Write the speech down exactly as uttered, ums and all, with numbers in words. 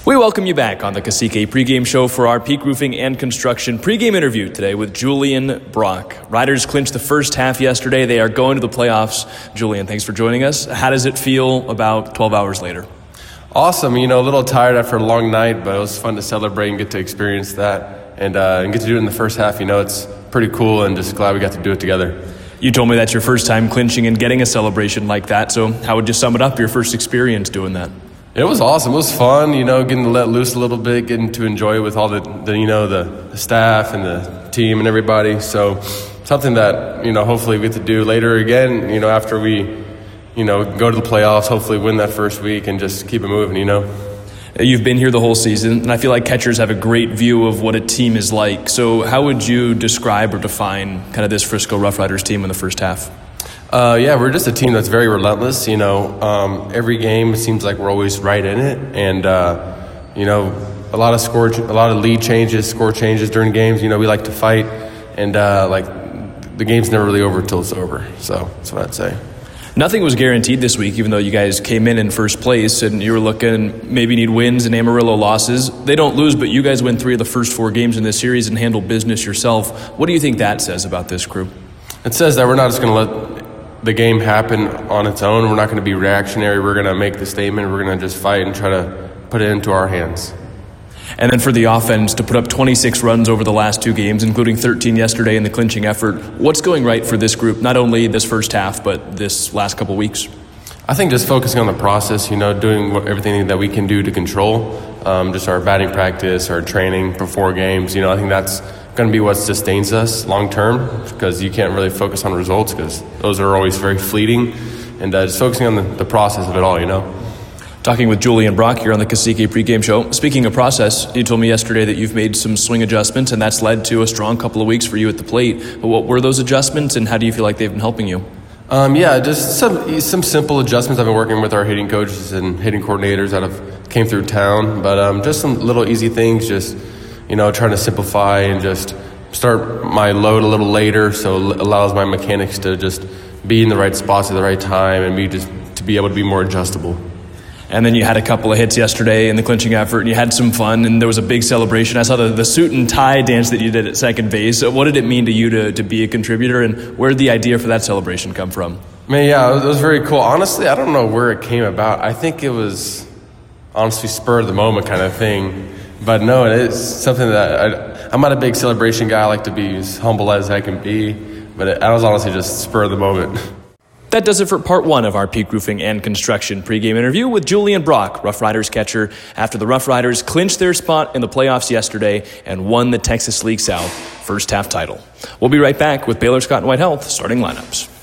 We welcome you back on the Cacique pregame show for our Peak Roofing and Construction pregame interview today with Julian Brock. Riders clinched the first half yesterday. They are going to the playoffs. Julian, thanks for joining us. How does it feel about twelve hours later? Awesome. You know, a little tired after a long night, but it was fun to celebrate and get to experience that and, uh, and get to do it in the first half. You know, it's pretty cool and just glad we got to do it together. You told me that's your first time clinching and getting a celebration like that. So how would you sum it up, your first experience doing that? It was awesome. It was fun, you know, getting to let loose a little bit, getting to enjoy it with all the, the you know, the, the staff and the team and everybody. So something that, you know, hopefully we get to do later again, you know, after we, you know, go to the playoffs, hopefully win that first week and just keep it moving, you know. You've been here the whole season, and I feel like catchers have a great view of what a team is like. So how would you describe or define kind of this Frisco Rough Riders team in the first half? Uh, yeah, we're just a team that's very relentless. You know, um, every game it seems like we're always right in it, and uh, you know, a lot of score, a lot of lead changes, score changes during games. You know, we like to fight, and uh, like the game's never really over until it's over. So that's what I'd say. Nothing was guaranteed this week, even though you guys came in in first place and you were looking maybe need wins and Amarillo losses. They don't lose, but you guys win three of the first four games in this series and handle business yourself. What do you think that says about this crew? It says that we're not just going to let the game happen on its own. We're not going to be reactionary. We're going to make the statement. We're going to just fight and try to put it into our hands. And then for the offense to put up twenty-six runs over the last two games, including thirteen yesterday in the clinching effort, what's going right for this group, not only this first half, but this last couple weeks? I think just focusing on the process, you know, doing what, everything that we can do to control, um, just our batting practice, our training before games. You know, I think that's going to be what sustains us long term, because you can't really focus on results because those are always very fleeting, and uh, just focusing on the, the process of it all, you know. Talking with Julian Brock here on the Cacique pregame show. Speaking of process, you told me yesterday that you've made some swing adjustments, and that's led to a strong couple of weeks for you at the plate. But what were those adjustments, and how do you feel like they've been helping you? Um, yeah, just some some simple adjustments. I've been working with our hitting coaches and hitting coordinators that have came through town, but um, just some little easy things, just, you know, trying to simplify and just start my load a little later, so it allows my mechanics to just be in the right spots at the right time and be just to be able to be more adjustable. And then you had a couple of hits yesterday in the clinching effort, and you had some fun, and there was a big celebration. I saw the, the suit and tie dance that you did at second base. What did it mean to you to, to be a contributor, and where did the idea for that celebration come from? Man, yeah, it was, it was very cool. Honestly, I don't know where it came about. I think it was honestly spur of the moment kind of thing. But no, it is something that I, I'm not a big celebration guy. I like to be as humble as I can be. But it, I was honestly just spur of the moment. That does it for part one of our Peak Roofing and Construction pregame interview with Julian Brock, Rough Riders catcher, after the Rough Riders clinched their spot in the playoffs yesterday and won the Texas League South first half title. We'll be right back with Baylor Scott and White Health starting lineups.